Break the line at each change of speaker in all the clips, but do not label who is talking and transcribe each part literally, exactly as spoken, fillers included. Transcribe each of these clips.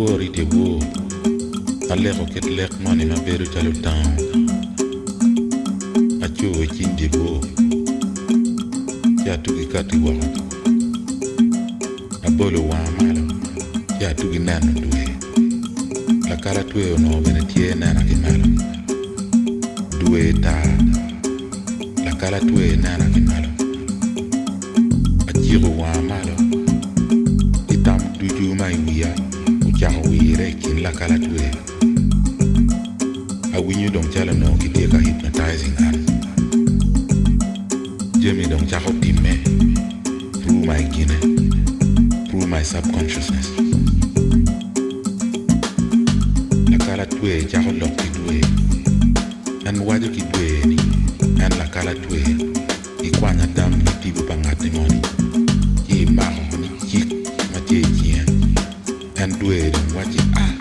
ori de wo aleko ket lek mani mabedo chalo town achuo chin de wo chatugi kati wako abolo wa malo chatugi nano duwe la kala tuwe ono bene tie nana ki malo duwe ta la kala tuwe nana ki malo achiro wa malo itam duju mai wiya uchako wire kin la kala tuwe awinyu dong chala no ki tie ka hypnotizing an Jimmy dong chako timme through my kine through my subconsciousness la kala tuwe chako lok ki tuwe an wajo ki tuwe ni an la kala tuwe ikwanya dam ni tibu pangate moni ki maho ni chik ma tie chien an tuwe dong waji ah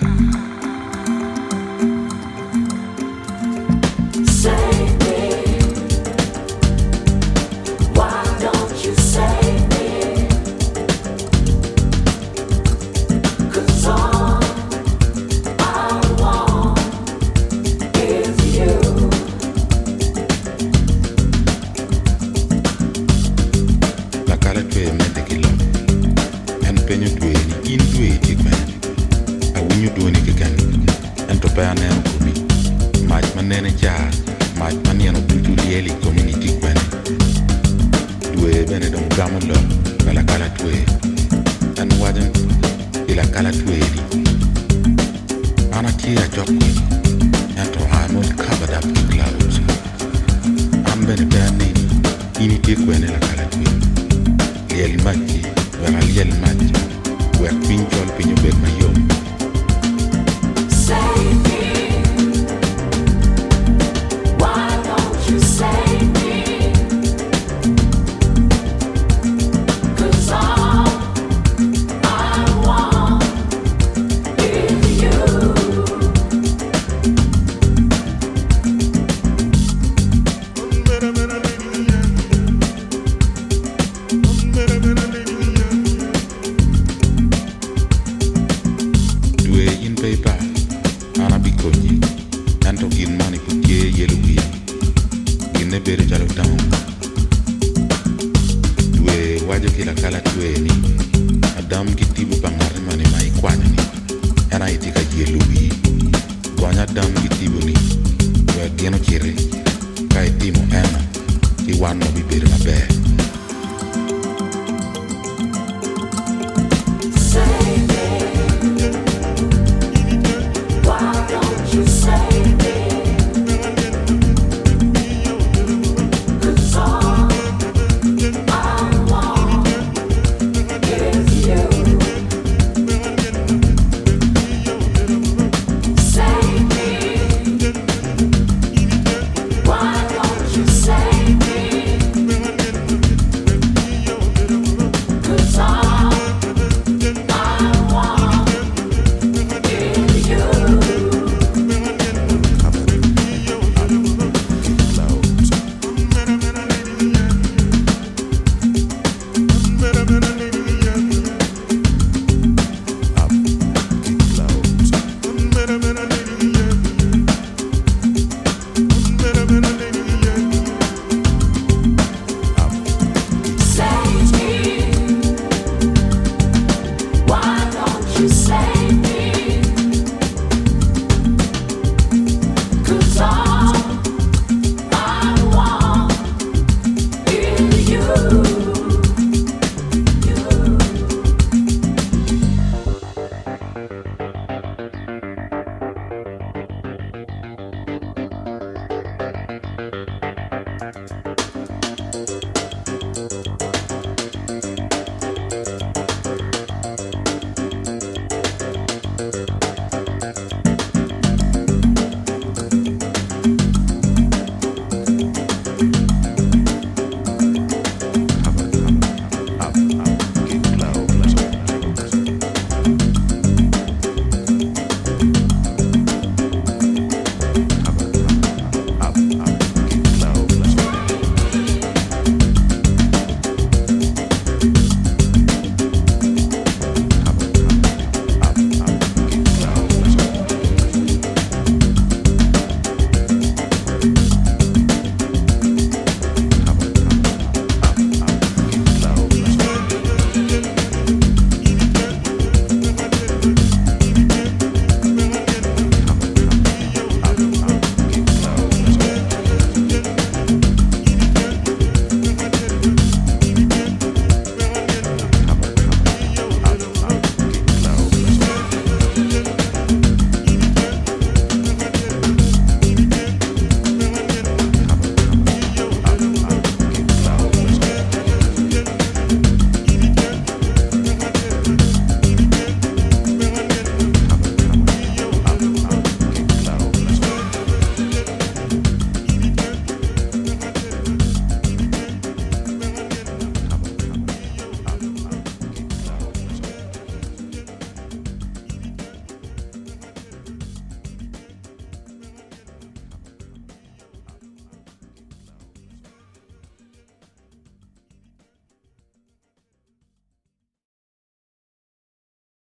Kai timo eno, I wanno bibere maber.